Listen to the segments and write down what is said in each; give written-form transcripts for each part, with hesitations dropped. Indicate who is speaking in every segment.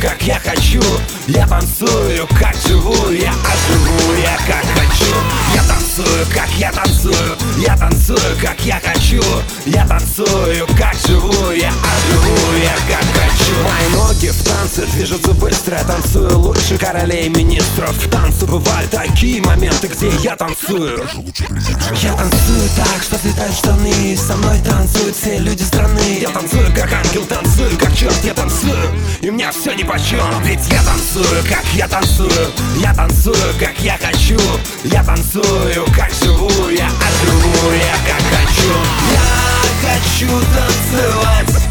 Speaker 1: как я хочу. Я танцую, как живу, я оживу, я как хочу. Я танцую, как я танцую. Я танцую, как я хочу. Я танцую, как живу, я оживу, я как хочу. Мои ноги в танце движутся быстро. Я танцую лучше королей, министров. В танце бывают такие моменты, где я танцую. Я танцую так, что слетают штаны. Со мной танцуют все люди страны. Я танцую, как ангел, танцую, как черт, я танцую. И мне все нипочем, ведь я танцую, как я танцую. Я танцую, как я хочу. Я танцую, как живу, я оживу, я как хочу. Я хочу танцевать.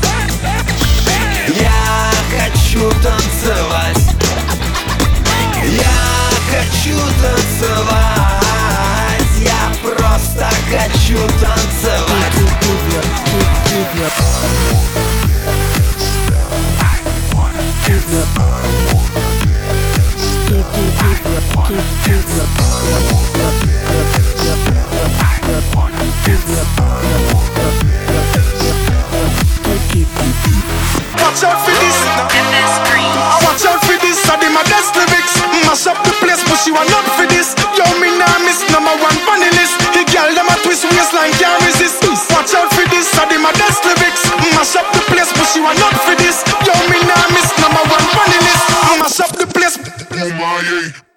Speaker 1: Я хочу танцевать. Я хочу танцевать. Я просто хочу танцевать.
Speaker 2: Watch out for this. Watch out for this. I did my best lyrics. Mash up the place, but she want not for this. Yo, me nah miss number one funny list. The girl them a twist waistline can't resist. Watch out for this. I did my best lyrics. Mash up the place, but she want not for this. Yo, me nah miss number one funny list. Mash up the place.